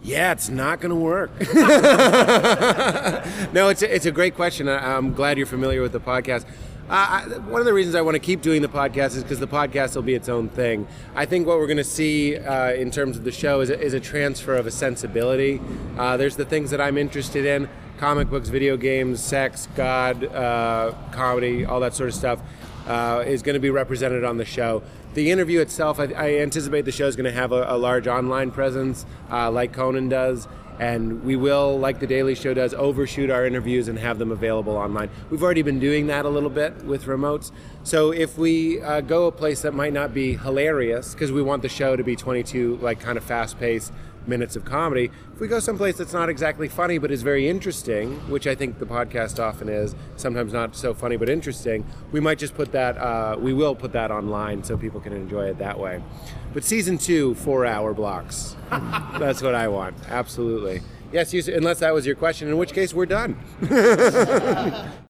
Yeah, it's not going to work. No, it's a great question. I'm glad you're familiar with the podcast. One of the reasons I want to keep doing the podcast is because the podcast will be its own thing. I think what we're going to see in terms of the show is a transfer of a sensibility. There's the things that I'm interested in: comic books, video games, sex, God, comedy, all that sort of stuff is going to be represented on the show. The interview itself, I anticipate the show is going to have a large online presence, like Conan does, and we will, like The Daily Show does, overshoot our interviews and have them available online. We've already been doing that a little bit with remotes, so if we go a place that might not be hilarious, because we want the show to be 22, like, kind of fast-paced minutes of comedy, if we go someplace that's not exactly funny but is very interesting, which I think the podcast often is, sometimes not so funny but interesting, we might just put that, we will put that online so people can enjoy it that way. But season 2, 4-hour blocks. That's what I want, absolutely. Yes, unless that was your question, in which case we're done.